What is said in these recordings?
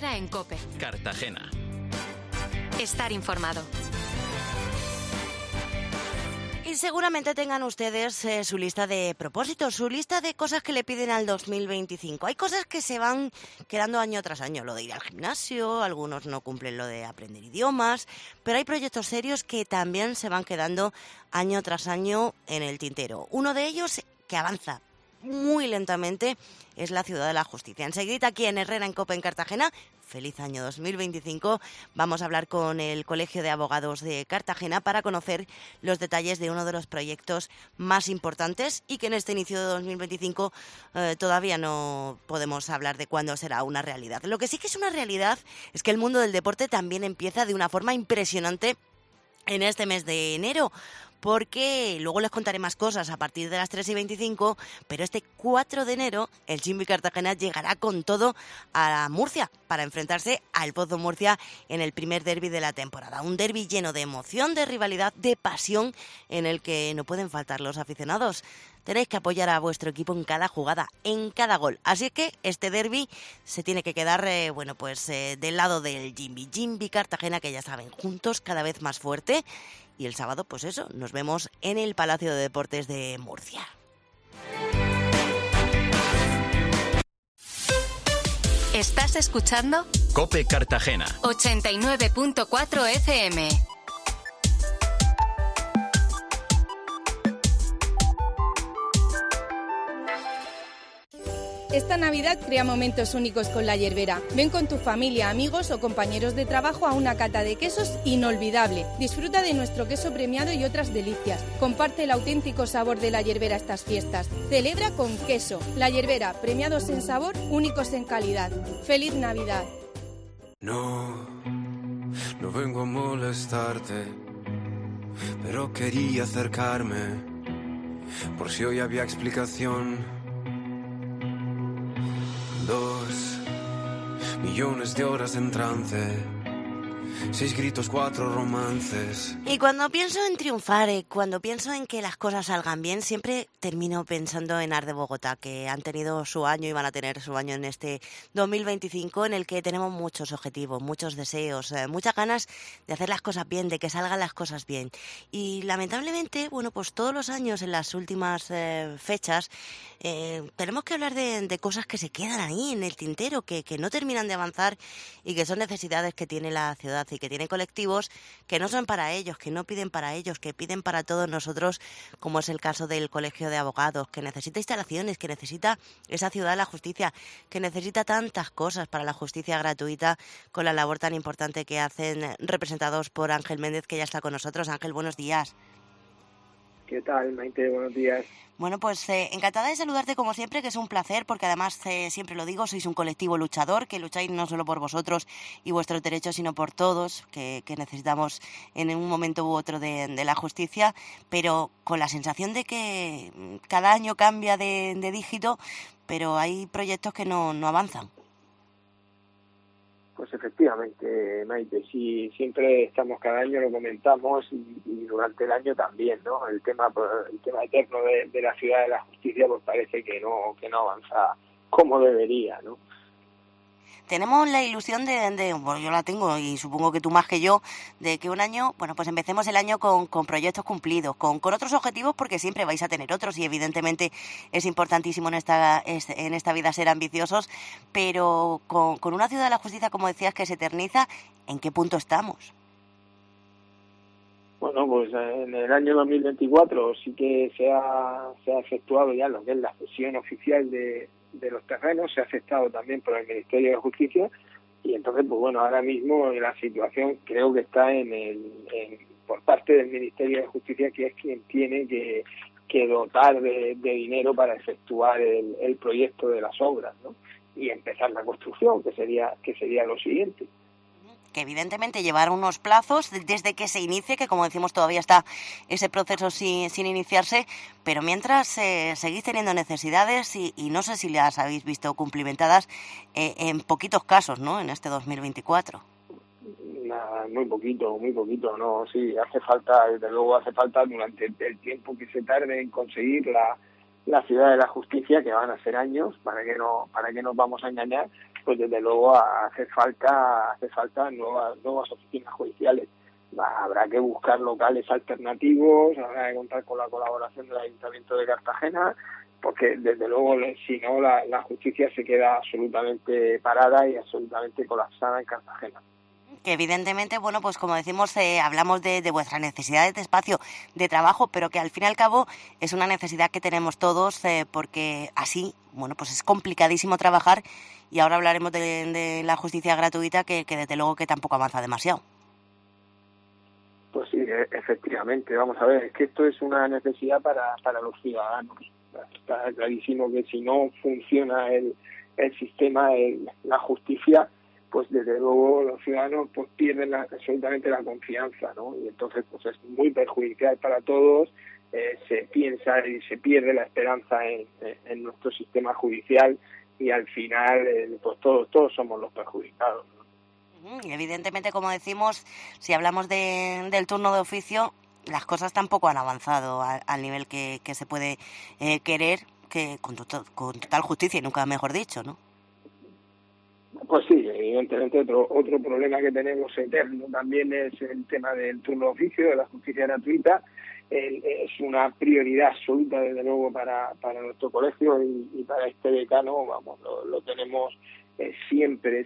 Herrera en COPE. Cartagena. Estar informado. Y seguramente tengan ustedes su lista de propósitos, su lista de cosas que le piden al 2025. Hay cosas que se van quedando año tras año, lo de ir al gimnasio, algunos no cumplen lo de aprender idiomas, pero hay proyectos serios que también se van quedando año tras año en el tintero. Uno de ellos que avanza muy lentamente es la Ciudad de la Justicia. Enseguida aquí en Herrera en COPE en Cartagena. Feliz año 2025. Vamos a hablar con el Colegio de Abogados de Cartagena para conocer los detalles de uno de los proyectos más importantes y que en este inicio de 2025 todavía no podemos hablar de cuándo será una realidad. Lo que sí que es una realidad es que el mundo del deporte también empieza de una forma impresionante en este mes de enero, porque luego les contaré más cosas a partir de las 3:25, pero este 4 de enero el Jimby Cartagena llegará con todo a Murcia para enfrentarse al Pozo Murcia en el primer derbi de la temporada. Un derbi lleno de emoción, de rivalidad, de pasión, en el que no pueden faltar los aficionados. Tenéis que apoyar a vuestro equipo en cada jugada, en cada gol. Así que este derbi se tiene que quedar del lado del Jimby Cartagena, que ya saben, juntos cada vez más fuerte. Y el sábado, pues eso, nos vemos en el Palacio de Deportes de Murcia. ¿Estás escuchando? COPE Cartagena. 89.4 FM. Esta Navidad crea momentos únicos con La Yerbera. Ven con tu familia, amigos o compañeros de trabajo a una cata de quesos inolvidable. Disfruta de nuestro queso premiado y otras delicias. Comparte el auténtico sabor de La Yerbera estas fiestas. Celebra con queso. La Yerbera, premiados en sabor, únicos en calidad. ¡Feliz Navidad! No vengo a molestarte, pero quería acercarme, por si hoy había explicación. 2 millones de horas en trance, 6 gritos, 4 romances. Y cuando pienso en triunfar, cuando pienso en que las cosas salgan bien, siempre termino pensando en Art de Bogotá, que han tenido su año y van a tener su año en este 2025, en el que tenemos muchos objetivos, muchos deseos, muchas ganas de hacer las cosas bien, de que salgan las cosas bien. Y lamentablemente, bueno, pues todos los años en las últimas fechas tenemos que hablar de cosas que se quedan ahí en el tintero, que no terminan de avanzar y que son necesidades que tiene la ciudad y que tiene colectivos que no son para ellos, que no piden para ellos, que piden para todos nosotros, como es el caso del Colegio de Abogados, que necesita instalaciones, que necesita esa Ciudad de la Justicia, que necesita tantas cosas para la justicia gratuita, con la labor tan importante que hacen, representados por Ángel Méndez, que ya está con nosotros. Ángel, buenos días. ¿Qué tal, Maite? Buenos días. Bueno, pues encantada de saludarte como siempre, que es un placer, porque además, siempre lo digo, sois un colectivo luchador, que lucháis no solo por vosotros y vuestros derechos, sino por todos, que necesitamos en un momento u otro de la justicia, pero con la sensación de que cada año cambia de dígito, pero hay proyectos que no avanzan. Pues efectivamente, Maite, sí, siempre estamos, cada año lo comentamos y durante el año también, ¿no? El tema eterno de la Ciudad de la Justicia, pues parece que no avanza como debería, ¿no? Tenemos la ilusión bueno, yo la tengo y supongo que tú más que yo, de que un año, bueno, pues empecemos el año con proyectos cumplidos, con otros objetivos, porque siempre vais a tener otros y evidentemente es importantísimo en esta vida ser ambiciosos, pero con una Ciudad de la Justicia, como decías, que se eterniza, ¿en qué punto estamos? Bueno, pues en el año 2024 sí que se ha efectuado ya lo que es la cesión oficial de los terrenos, se ha aceptado también por el Ministerio de Justicia y entonces, pues bueno, ahora mismo la situación creo que está por parte del Ministerio de Justicia, que es quien tiene que dotar de dinero para efectuar el proyecto de las obras, ¿no? Y empezar la construcción, que sería lo siguiente. Que evidentemente llevará unos plazos desde que se inicie, que como decimos todavía está ese proceso sin iniciarse, pero mientras seguís teniendo necesidades y no sé si las habéis visto cumplimentadas en poquitos casos, ¿no?, en este 2024. Nada, muy poquito, no, sí, hace falta, desde luego hace falta durante el tiempo que se tarde en conseguir la ciudad de la justicia, que van a ser años, para que nos vamos a engañar, pues desde luego hace falta nuevas oficinas judiciales. Habrá que buscar locales alternativos, habrá que contar con la colaboración del Ayuntamiento de Cartagena, porque desde luego si no la justicia se queda absolutamente parada y absolutamente colapsada en Cartagena. Que evidentemente, bueno, pues como decimos, hablamos de vuestras necesidades de espacio, de trabajo, pero que al fin y al cabo es una necesidad que tenemos todos, porque así, bueno, pues es complicadísimo trabajar, y ahora hablaremos de la justicia gratuita, que desde luego que tampoco avanza demasiado. Pues sí, efectivamente, vamos a ver, es que esto es una necesidad para los ciudadanos. Está clarísimo que si no funciona el sistema, la justicia, pues desde luego los ciudadanos pues pierden absolutamente la confianza, ¿no? Y entonces pues es muy perjudicial para todos, se piensa y se pierde la esperanza en nuestro sistema judicial, y al final pues todos somos los perjudicados, ¿no? Y evidentemente, como decimos, si hablamos del turno de oficio, las cosas tampoco han avanzado al nivel que se puede querer, que con total justicia, y nunca mejor dicho, ¿no? Pues sí, evidentemente otro problema que tenemos eterno también es el tema del turno de oficio, de la justicia gratuita. Es una prioridad absoluta, desde luego, para nuestro colegio y para este decano. Vamos, lo tenemos siempre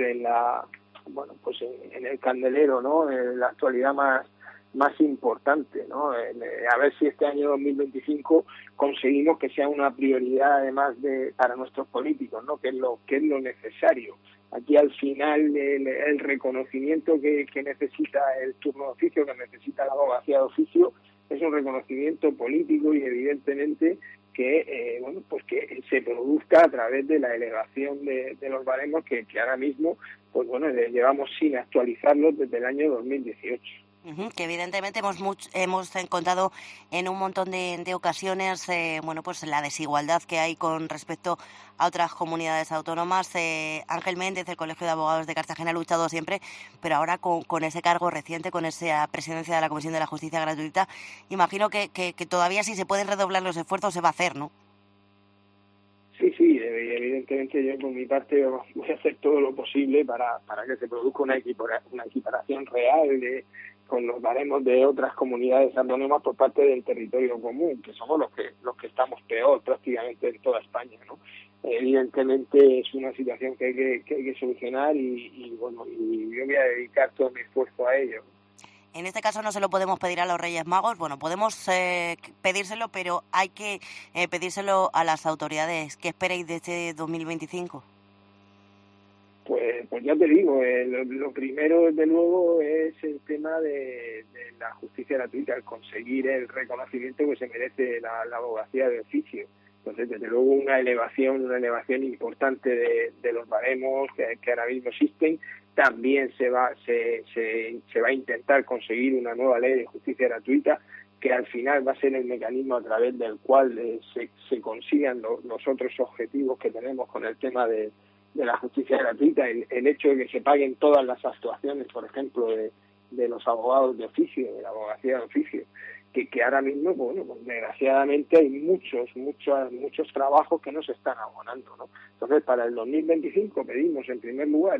en el candelero, ¿no? En la actualidad más importante, ¿no? A ver si este año 2025 conseguimos que sea una prioridad, además para nuestros políticos, ¿no? Que es lo necesario. Aquí al final el reconocimiento que necesita el turno de oficio, que necesita la abogacía de oficio, es un reconocimiento político, y evidentemente que que se produzca a través de la elevación de los baremos que ahora mismo pues llevamos sin actualizarlos desde el año 2018. Que evidentemente hemos encontrado en un montón de ocasiones pues la desigualdad que hay con respecto a otras comunidades autónomas. Ángel Méndez, del Colegio de Abogados de Cartagena, ha luchado siempre, pero ahora con ese cargo reciente, con esa presidencia de la Comisión de la Justicia Gratuita, imagino que todavía, si se pueden redoblar los esfuerzos, se va a hacer, ¿no? Sí, evidentemente yo por mi parte voy a hacer todo lo posible para que se produzca una equiparación real con los baremos de otras comunidades autónomas por parte del territorio común, que somos los que estamos peor prácticamente en toda España, ¿no? Evidentemente es una situación que hay que solucionar, y yo voy a dedicar todo mi esfuerzo a ello. En este caso no se lo podemos pedir a los Reyes Magos. Bueno, podemos pedírselo, pero hay que pedírselo a las autoridades. ¿Qué esperáis de este 2025? Pues ya te digo, lo primero, desde luego, es el tema de la justicia gratuita, el conseguir el reconocimiento que se merece la abogacía de oficio. Entonces, desde luego, una elevación importante de los baremos que ahora mismo existen. También se va a intentar conseguir una nueva ley de justicia gratuita, que al final va a ser el mecanismo a través del cual se consigan los otros objetivos que tenemos con el tema de la justicia gratuita. El hecho de que se paguen todas las actuaciones, por ejemplo, de los abogados de oficio, de la abogacía de oficio, que ahora mismo, pues desgraciadamente hay muchos trabajos que no se están abonando, ¿no? Entonces, para el 2025 pedimos en primer lugar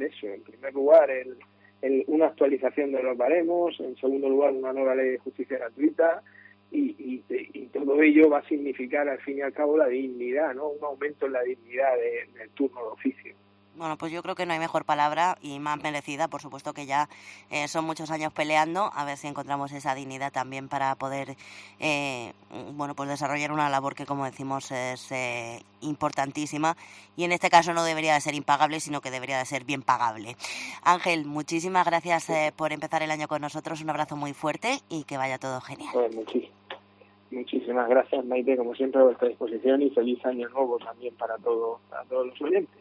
una actualización de los baremos, en segundo lugar una nueva ley de justicia gratuita, y todo ello va a significar al fin y al cabo la dignidad, ¿no? Un aumento en la dignidad del turno de oficio. Bueno, pues yo creo que no hay mejor palabra y más merecida. Por supuesto que ya son muchos años peleando, a ver si encontramos esa dignidad también para poder pues desarrollar una labor que, como decimos, es importantísima, y en este caso no debería de ser impagable, sino que debería de ser bien pagable. Ángel, muchísimas gracias por empezar el año con nosotros. Un abrazo muy fuerte y que vaya todo genial. Pues muchísimas gracias, Maite, como siempre, a vuestra disposición, y feliz año nuevo también para todos los oyentes.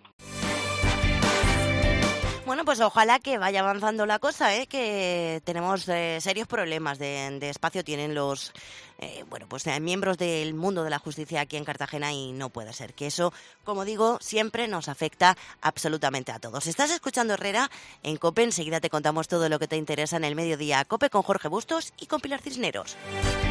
Bueno, pues ojalá que vaya avanzando la cosa, que tenemos serios problemas de espacio, tienen los miembros del mundo de la justicia aquí en Cartagena, y no puede ser que eso, como digo, siempre nos afecta absolutamente a todos. Estás escuchando Herrera en COPE. Enseguida te contamos todo lo que te interesa en el mediodía. COPE con Jorge Bustos y con Pilar Cisneros.